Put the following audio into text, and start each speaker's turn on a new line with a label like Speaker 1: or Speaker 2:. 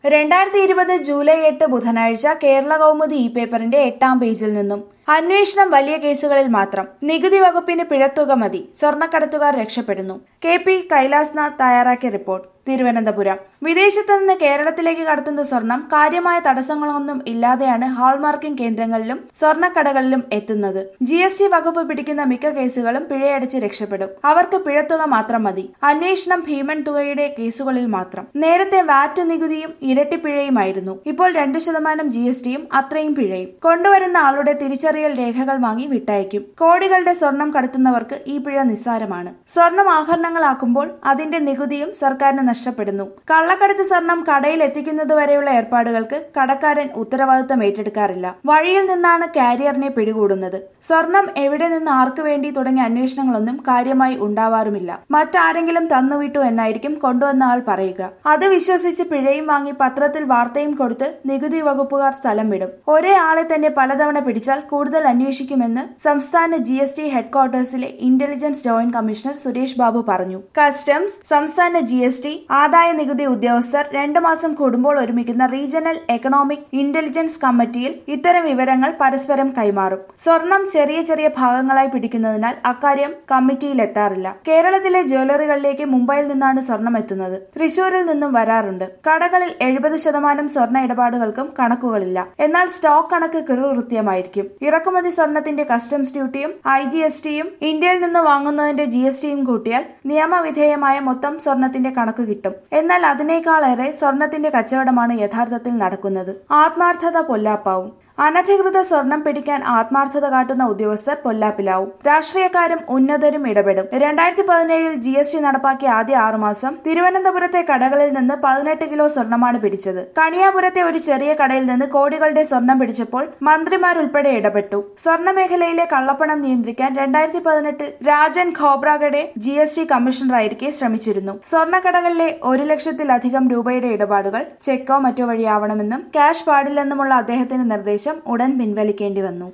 Speaker 1: 2020 July 8 ബുധനാഴ്ച Kerala Kaumudi E പേപ്പറിന്റെ 8-ാം പേജിൽ നിന്നും അന്വേഷണം വലിയ കേസുകളിൽ മാത്രം. നികുതി വകുപ്പിന് പിഴത്തുക മതി. സ്വർണ്ണക്കടത്തുകാർ രക്ഷപ്പെടുന്നു. കെ.പി. കൈലാസ്നാഥ് തയ്യാറാക്കിയ റിപ്പോർട്ട്. തിരുവനന്തപുരം. വിദേശത്ത് നിന്ന് കേരളത്തിലേക്ക് കടത്തുന്ന സ്വർണം കാര്യമായ തടസ്സങ്ങളൊന്നും ഇല്ലാതെയാണ് ഹാൾമാർക്കിംഗ് കേന്ദ്രങ്ങളിലും സ്വർണ്ണക്കടകളിലും എത്തുന്നത്. GST വകുപ്പ് പിടിക്കുന്ന മിക്ക കേസുകളും പിഴയടച്ച് രക്ഷപ്പെടും. അവർക്ക് പിഴത്തുക മാത്രം മതി. അന്വേഷണം ഭീമൻ തുകയുടെ കേസുകളിൽ മാത്രം. നേരത്തെ വാറ്റ് നികുതിയും ഇരട്ടി പിഴയുമായിരുന്നു. ഇപ്പോൾ 2% GSTയും അത്രയും പിഴയും. കൊണ്ടുവരുന്ന ആളുടെ തിരിച്ചറിയൽ രേഖകൾ വാങ്ങി വിട്ടയക്കും. കോടികളുടെ സ്വർണം കടത്തുന്നവർക്ക് ഈ പിഴ നിസ്സാരമാണ്. സ്വർണം ആഭരണങ്ങളാക്കുമ്പോൾ അതിന്റെ നികുതിയും സർക്കാരിന് നഷ്ടപ്പെടുന്നു. കള്ളക്കടത്ത് സ്വർണം കടയിൽ എത്തിക്കുന്നതുവരെയുള്ള ഏർപ്പാടുകൾക്ക് കടക്കാരൻ ഉത്തരവാദിത്തം ഏറ്റെടുക്കാറില്ല. വഴിയിൽ നിന്നാണ് കാരിയറിനെ പിടികൂടുന്നത്. സ്വർണം എവിടെ നിന്ന് ആർക്കു വേണ്ടി തുടങ്ങിയ അന്വേഷണങ്ങളൊന്നും കാര്യമായി ഉണ്ടാവാറുമില്ല. മറ്റാരെങ്കിലും തന്നുവിട്ടു എന്നായിരിക്കും കൊണ്ടുവന്ന ആൾ പറയുക. അത് വിശ്വസിച്ച് പിഴയും വാങ്ങി പത്രത്തിൽ വാർത്തയും കൊടുത്ത് നികുതി വകുപ്പുകാർ സ്ഥലം വിടും. ഒരേ ആളെ തന്നെ പലതവണ പിടിച്ചാൽ കൂടുതൽ അന്വേഷിക്കുമെന്ന് സംസ്ഥാന GST ഹെഡ്ക്വാർട്ടേഴ്സിലെ intelligence joint commissioner Suresh Babu പറഞ്ഞു. കസ്റ്റംസ്, സംസ്ഥാന GST, ആദായ നികുതി ഉദ്യോഗസ്ഥർ 2 മാസം കൂടുമ്പോൾ ഒരുമിക്കുന്ന റീജിയണൽ എക്കണോമിക് ഇന്റലിജൻസ് കമ്മിറ്റിയിൽ ഇത്തരം വിവരങ്ങൾ പരസ്പരം കൈമാറും. സ്വർണം ചെറിയ ചെറിയ ഭാഗങ്ങളായി പിടിക്കുന്നതിനാൽ അക്കാര്യം കമ്മിറ്റിയിലെത്താറില്ല. കേരളത്തിലെ ജ്വല്ലറികളിലേക്ക് മുംബൈയിൽ നിന്നാണ് സ്വർണം എത്തുന്നത്. തൃശൂരിൽ നിന്നും വരാറുണ്ട്. കടകളിൽ 70% സ്വർണ്ണ ഇടപാടുകൾക്കും കണക്കുകളില്ല. എന്നാൽ സ്റ്റോക്ക് കണക്ക് കൃത്യമായിരിക്കും. ഇറക്കുമതി സ്വർണത്തിന്റെ കസ്റ്റംസ് ഡ്യൂട്ടിയും IGSTയും ഇന്ത്യയിൽ നിന്ന് വാങ്ങുന്നതിന്റെ GSTയും കൂട്ടിയാൽ നിയമവിധേയമായ മൊത്തം സ്വർണത്തിന്റെ കണക്ക് കിട്ടും. എന്നാൽ അതിനേക്കാളേറെ സ്വർണത്തിന്റെ കച്ചവടമാണ് യഥാർത്ഥത്തിൽ നടക്കുന്നത്. ആത്മാർത്ഥത പൊല്ലാപ്പാവും. അനധികൃത സ്വർണം പിടിക്കാൻ ആത്മാർത്ഥത കാട്ടുന്ന ഉദ്യോഗസ്ഥർ പൊല്ലാപ്പിലാവും. രാഷ്ട്രീയക്കാരും ഉന്നതരും ഇടപെടും. 2017 GST നടപ്പാക്കിയ ആദ്യ 6 മാസം തിരുവനന്തപുരത്തെ കടകളിൽ നിന്ന് 18 കിലോ സ്വർണമാണ് പിടിച്ചത്. കണിയാപുരത്തെ ഒരു ചെറിയ കടയിൽ നിന്ന് കോടികളുടെ സ്വർണം പിടിച്ചപ്പോൾ മന്ത്രിമാരുൾപ്പെടെ ഇടപെട്ടു. സ്വർണ്ണ മേഖലയിലെ കള്ളപ്പണം നിയന്ത്രിക്കാൻ 2018 രാജൻ ഖോബ്രാഗഡെ GST കമ്മീഷണറായിരിക്കെ ശ്രമിച്ചിരുന്നു. സ്വർണ്ണക്കടകളിലെ 1 ലക്ഷത്തിലധികം രൂപയുടെ ഇടപാടുകൾ ചെക്കോ മറ്റോ വഴിയാവണമെന്നും ക്യാഷ് പാടില്ലെന്നുമുള്ള അദ്ദേഹത്തിന്റെ നിർദ്ദേശം ഉടൻ പിൻവലിക്കേണ്ടി വന്നു.